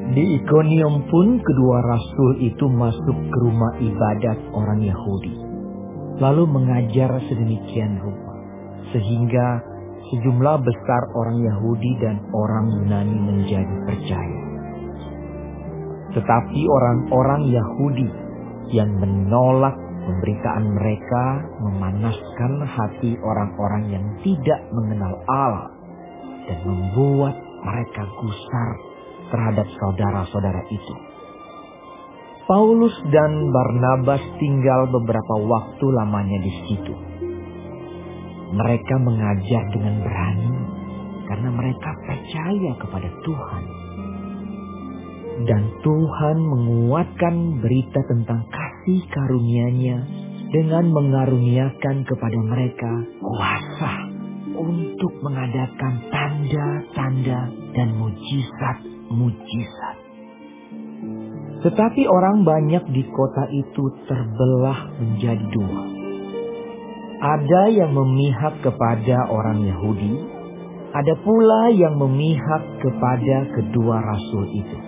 Di Ikonium pun kedua rasul itu masuk ke rumah ibadat orang Yahudi, lalu mengajar sedemikian rupa, sehingga sejumlah besar orang Yahudi dan orang Yunani menjadi percaya. Tetapi orang-orang Yahudi yang menolak pemberitaan mereka memanaskan hati orang-orang yang tidak mengenal Allah dan membuat mereka gusar terhadap saudara-saudara itu. Paulus dan Barnabas tinggal beberapa waktu lamanya di situ. Mereka mengajar dengan berani karena mereka percaya kepada Tuhan. Dan Tuhan menguatkan berita tentang kasih karunia-Nya dengan mengaruniakan kepada mereka kuasa untuk mengadakan tanda-tanda dan mujizat-mujizat. Tetapi orang banyak di kota itu terbelah menjadi dua. Ada yang memihak kepada orang Yahudi, ada pula yang memihak kepada kedua rasul itu.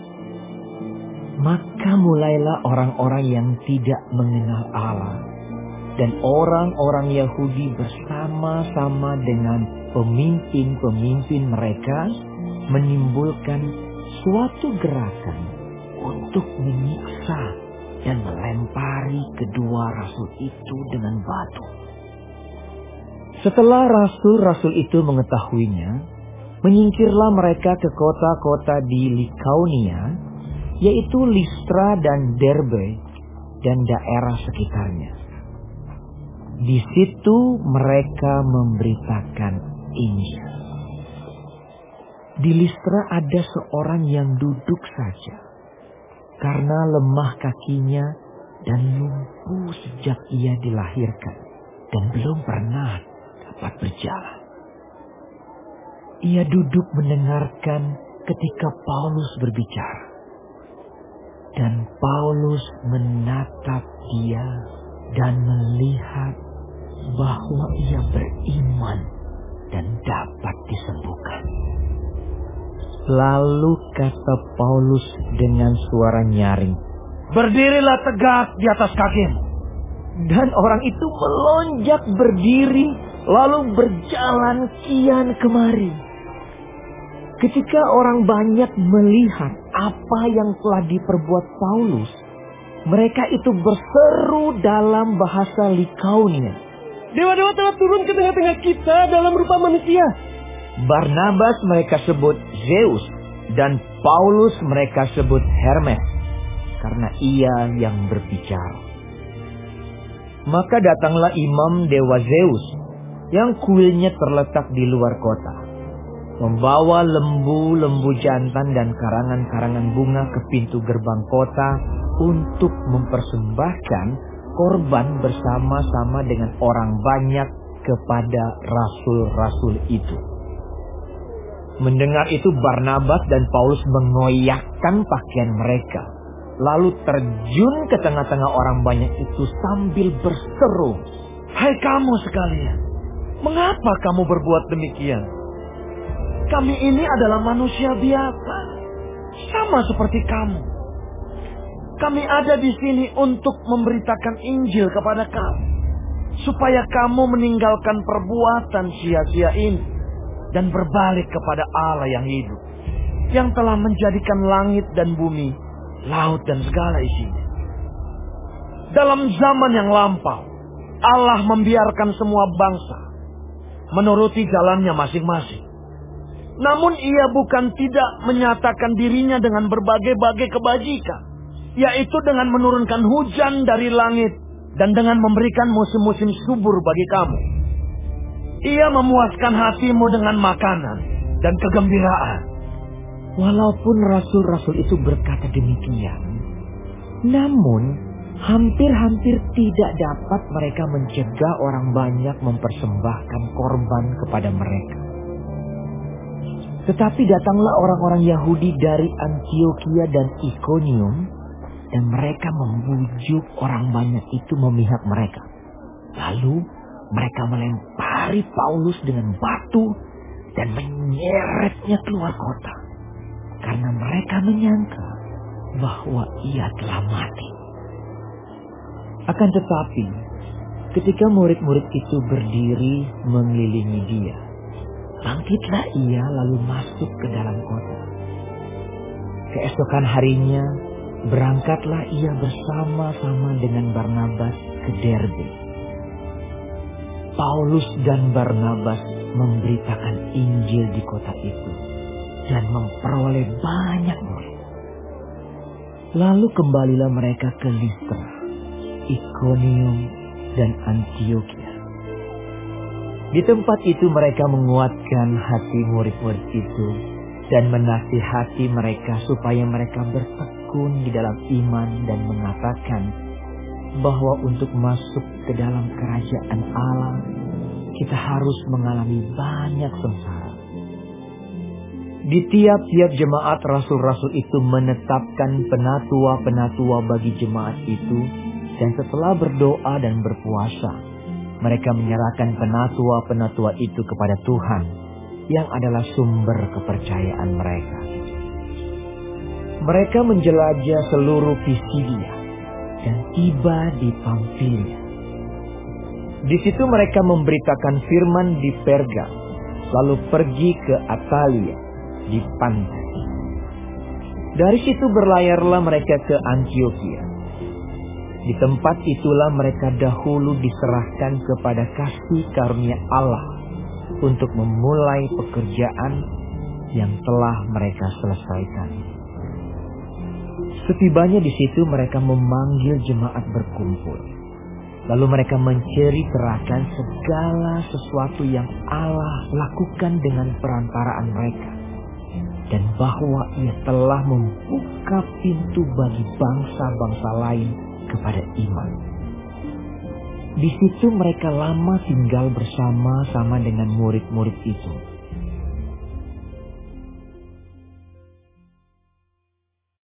Maka mulailah orang-orang yang tidak mengenal Allah dan orang-orang Yahudi bersama-sama dengan pemimpin-pemimpin mereka menimbulkan suatu gerakan untuk menyiksa dan melempari kedua rasul itu dengan batu. Setelah rasul-rasul itu mengetahuinya, menyingkirlah mereka ke kota-kota di Likaonia, yaitu Listra dan Derbe dan daerah sekitarnya. Di situ mereka memberitakan Injil. Di Listra ada seorang yang duduk saja karena lemah kakinya dan lumpuh sejak ia dilahirkan dan belum pernah dapat berjalan. Ia duduk mendengarkan ketika Paulus berbicara. Dan Paulus menatap dia dan melihat bahwa ia beriman dan dapat disembuhkan. Lalu kata Paulus dengan suara nyaring, "Berdirilah tegak di atas kakimu." Dan orang itu melonjak berdiri lalu berjalan kian kemari. Ketika orang banyak melihat apa yang telah diperbuat Paulus, mereka itu berseru dalam bahasa Likaonia, "Dewa-dewa telah turun ke tengah-tengah kita dalam rupa manusia." Barnabas mereka sebut Zeus dan Paulus mereka sebut Hermes, karena ia yang berbicara. Maka datanglah imam dewa Zeus yang kuilnya terletak di luar kota, membawa lembu-lembu jantan dan karangan-karangan bunga ke pintu gerbang kota untuk mempersembahkan korban bersama-sama dengan orang banyak kepada rasul-rasul itu. Mendengar itu Barnabas dan Paulus mengoyakkan pakaian mereka, lalu terjun ke tengah-tengah orang banyak itu sambil berseru, "Hai kamu sekalian, mengapa kamu berbuat demikian? Kami ini adalah manusia biasa, sama seperti kamu. Kami ada di sini untuk memberitakan Injil kepada kamu, supaya kamu meninggalkan perbuatan sia-sia ini dan berbalik kepada Allah yang hidup, yang telah menjadikan langit dan bumi, laut dan segala isinya. Dalam zaman yang lampau, Allah membiarkan semua bangsa menuruti jalannya masing-masing. Namun ia bukan tidak menyatakan dirinya dengan berbagai-bagai kebajikan, yaitu dengan menurunkan hujan dari langit dan dengan memberikan musim-musim subur bagi kamu. Ia memuaskan hatimu dengan makanan dan kegembiraan." Walaupun rasul-rasul itu berkata demikian, namun hampir-hampir tidak dapat mereka mencegah orang banyak mempersembahkan korban kepada mereka. Tetapi datanglah orang-orang Yahudi dari Antiokhia dan Ikonium, dan mereka membujuk orang banyak itu memihak mereka. Lalu mereka melempari Paulus dengan batu dan menyeretnya keluar kota. karena mereka menyangka bahwa ia telah mati. Akan tetapi, ketika murid-murid itu berdiri mengelilingi dia, bangkitlah ia lalu masuk ke dalam kota. Keesokan harinya, berangkatlah ia bersama-sama dengan Barnabas ke Derbe. Paulus dan Barnabas memberitakan Injil di kota itu dan memperoleh banyak murid. Lalu kembalilah mereka ke Listra, Ikonium, dan Antiokhia. Di tempat itu mereka menguatkan hati murid-murid itu dan menasihati mereka supaya mereka bertekun di dalam iman dan mengatakan bahwa untuk masuk ke dalam kerajaan Allah kita harus mengalami banyak sengsara. Di tiap-tiap jemaat rasul-rasul itu menetapkan penatua-penatua bagi jemaat itu, dan setelah berdoa dan berpuasa, mereka menyerahkan penatua-penatua itu kepada Tuhan yang adalah sumber kepercayaan mereka. Mereka menjelajah seluruh Pisidia dan tiba di Pamfilia. Di situ mereka memberitakan firman di Perga, lalu pergi ke Atalia di pantai. Dari situ berlayarlah mereka ke Antiokhia. Di tempat itulah mereka dahulu diserahkan kepada kasih karunia Allah untuk memulai pekerjaan yang telah mereka selesaikan. Setibanya di situ mereka memanggil jemaat berkumpul. Lalu mereka menceritakan segala sesuatu yang Allah lakukan dengan perantaraan mereka, dan bahwa ia telah membuka pintu bagi bangsa-bangsa lain kepada iman. Di situ mereka lama tinggal bersama-sama dengan murid-murid itu.